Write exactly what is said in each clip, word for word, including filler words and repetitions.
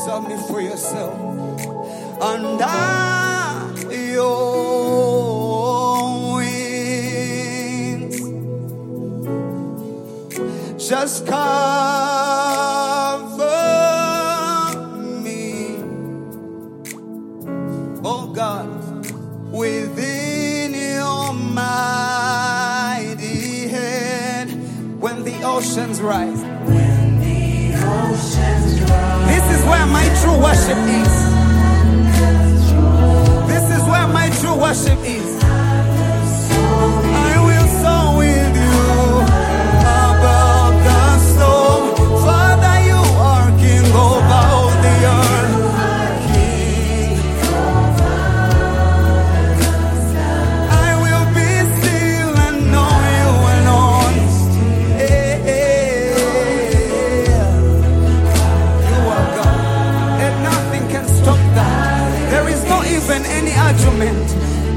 Submit for yourself. Under your wings, just cover me, oh God, within your mighty hand. When the oceans rise, When the oceans rise, this is where my true worship is. This is where my true worship is. I will soar with you above the storm. Father, you are King over all the earth. I will be still and know you alone. Hey, hey. You are God, and nothing can stop that. There is not even any argument.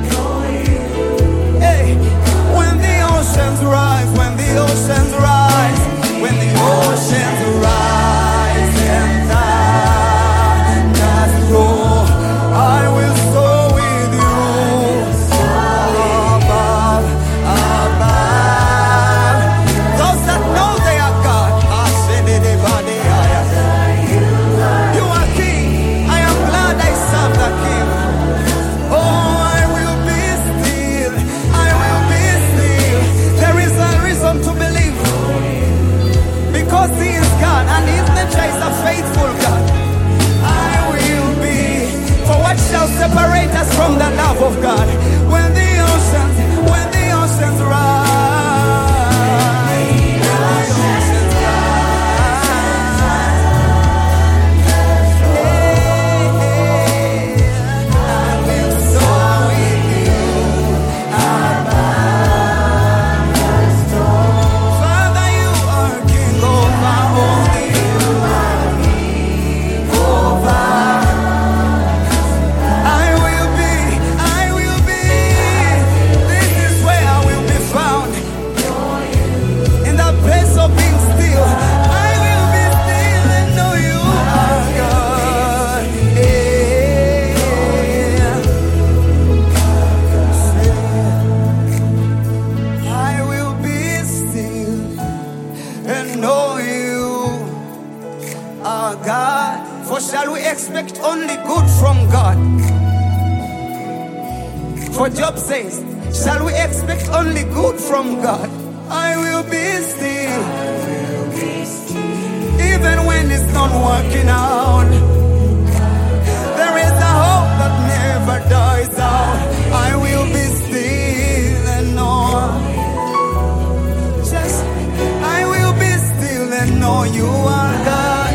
Hey, when the oceans rise, when the oceans rise, when the oceans rise and thunders roar, I will soar with you above, above. Those that know they are God, I said it, everybody. You are King. I am glad I serve the King. Oh, I will be still. I will be still. There is a reason to believe. Because He is God and His nature is a faithful God. I will be. For what shall separate us from the love of God? When the oceans, when the oceans rise. When the oceans rise. I will soar with you above the storm. Father, you are King over all the earth. Over. I will be, I will be. This is where I will be found. In the place of being still. I will be still and know you are God. Yeah. I will be still and know you are God. For shall we expect only good from God? For Job says, shall we expect only good from God? I will be still, even when it's not working out. There is a hope that never dies out. I will be still and know. Just, I will be still and know you are God.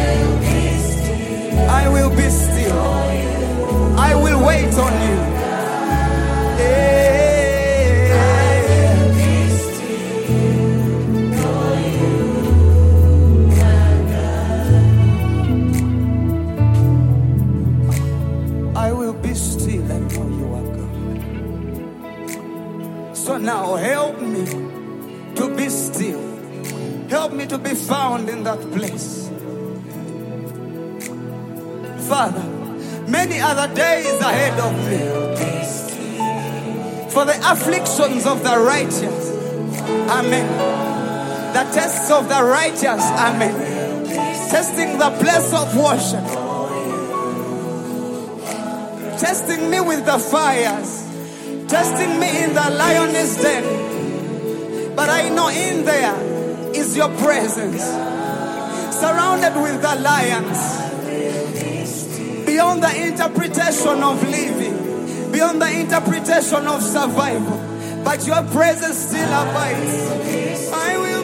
I will be still. I will wait on you. Yeah. I will be still and know you are God. So now help me to be still. Help me to be found in that place. Father, many other days ahead of me. For the afflictions of the righteous, amen. The tests of the righteous, amen. Testing the place of worship. Testing me with the fires. Testing me in the lioness den. But I know in there is your presence. Surrounded with the lions. Beyond the interpretation of living, beyond the interpretation of survival, but your presence still abides. I will